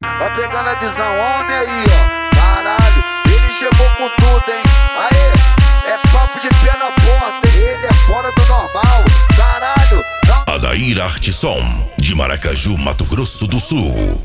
Vai pegando a visão, homem aí, ó. Caralho, ele chegou com tudo, hein. Aê, é papo de pé na porta, hein? Ele é fora do normal. Caralho, não. Adair Arte Som, de Maracaju, Mato Grosso do Sul.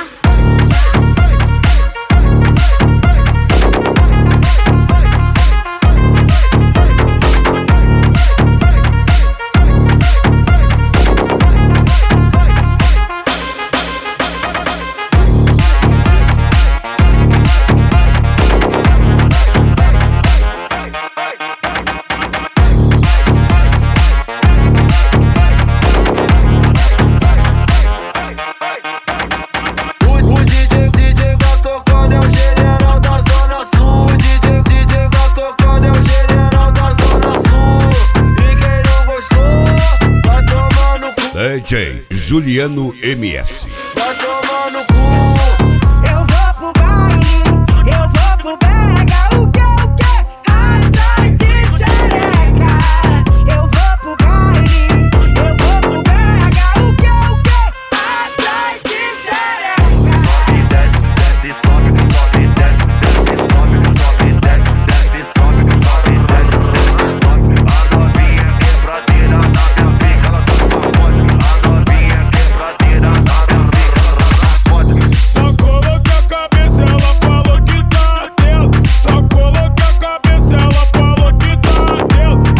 DJ Juliano MS. Vai tomar no cu. Eu vou pro baile, eu vou pro brega. O que? Atrás de xereca. Eu vou pro baile, eu vou pro brega. O que? Atrás de xereca. Sobe, desce, desce, sobe, sobe, desce, desce, sobe, sobe, desce, desce, sobe, sobe, desce, desce, sobe. A novinha quebradeira na minha pica, ela tá famosa. A novinha quebradeira na minha pica, ela tá famosa. Só coloquei a cabeça, ela falou que tá atento. Só coloquei a cabeça, ela falou que tá atento.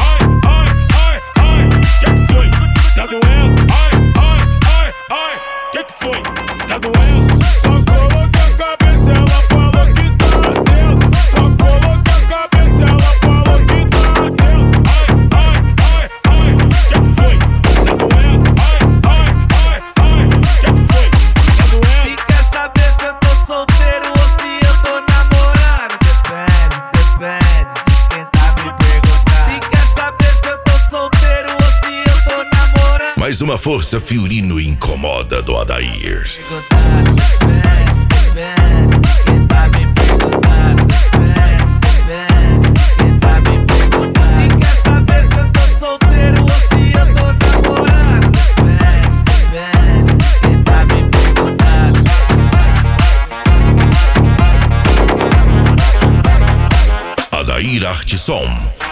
Ai, que foi? Tá doendo? Ai, que foi? Tá doendo? Só coloquei a cabeça, ela falou que tá atento. Só coloquei a cabeça, ela falou que tá atento. Ai, que foi? Tá doendo? Ai, que foi? Tá doendo? E quer saber se eu tô solteiro ou se eu tô namorando? Depende de quem tá me perguntando. E quer saber se eu tô solteiro ou se eu tô namorando? Mais uma força fiorino incomoda do Adair. Perguntando, depende de quem tá me perguntando. Depende de quem tá me perguntando. E quer saber se eu tô solteiro ou se eu tô namorando? Depende de quem tá me perguntando. Adair Arte Som.